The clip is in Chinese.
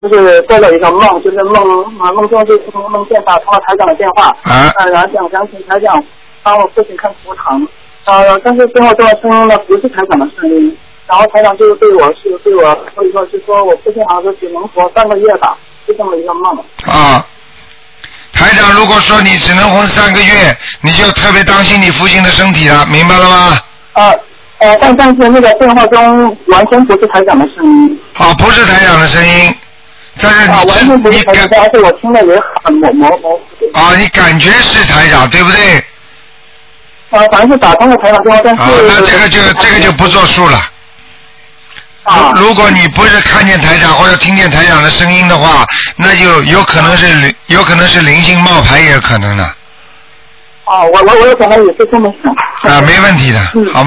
就是做了一个梦，就是梦中就是梦见打通了台长的电话，然后想请台长帮我父亲看图腾，但是最后这个声音呢不是台长的声音，然后台长就对我所以说是说我父亲好像是只能活3个月吧，就这么一个梦。啊， 台长如果说你只能活3个月，你就特别当心你父亲的身体了，明白了吗？ 但是那个电话中完全不是台长的声音。 不是台长的声音。但是完全不是台长，而且我听的也很模糊。 你感觉是台长，对不对？ 反正是打通了台长电话，但是那这个就不作数了。如果你不是看见台长或者听见台长的声音的话，那就有可能是灵性冒牌，也有可能的。 我有可能也是这么想。 没问题的，好吗？